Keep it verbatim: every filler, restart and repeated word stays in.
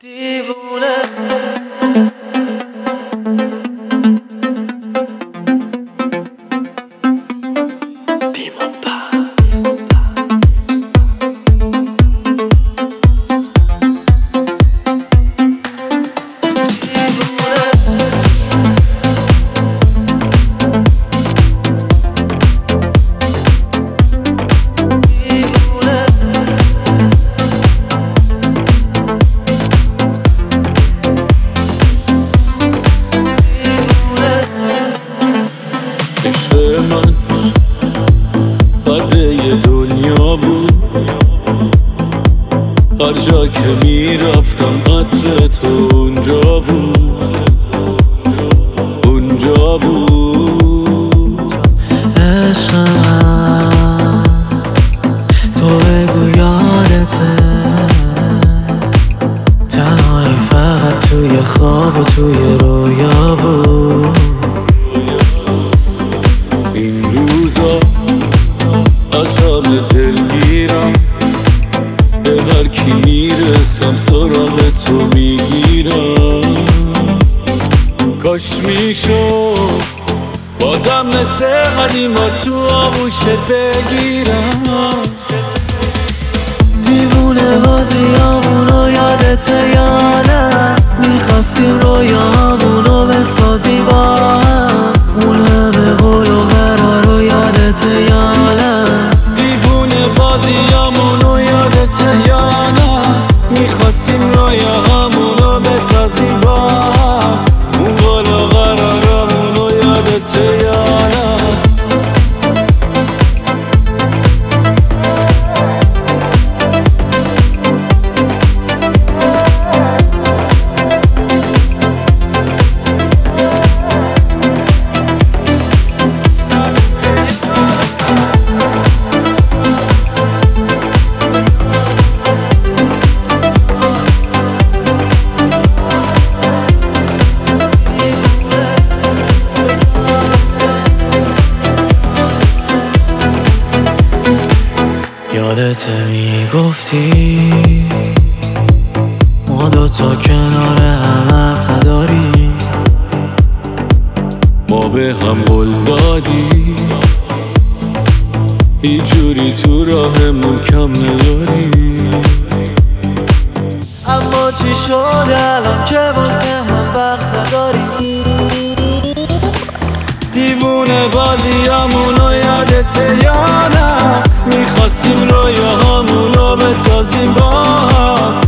دیوونه عشق من پرده دنیا بود، هر جا که میرفتم عطر تو اونجا بود، اونجا بود. عشق من تو بگو یادته، تنهایی فقط توی خواب و توی رویا بود. این روزا از همه دلگیرم، به هر کی میرسم سراغ تو میگیرم. کاش میشد بازم مثل قدیما تو آغوشت بگیرم. دیوونه بازیامونو یادته یا نه؟ میخواستیم رویامونو بسازیم با هم، اون همه قول و قرارو یادته یا نه؟ دیوونه بازیامونو یادته یا نه؟ میخواستیم رویامونو بسازیم با هم، اون قول و قرارامونو یادته یا نه؟ یادته میگفتی ما دوتا کنار هم حرف نداریم، ما به هم قول دادی هیچ جوری تو راهمون کم نداری. اما چی شد الان که واسه هم وقت نداریم؟ دیوونه بازیامونو یادته یا نه؟ میخواستیم رویاهامونو بسازیم با هم،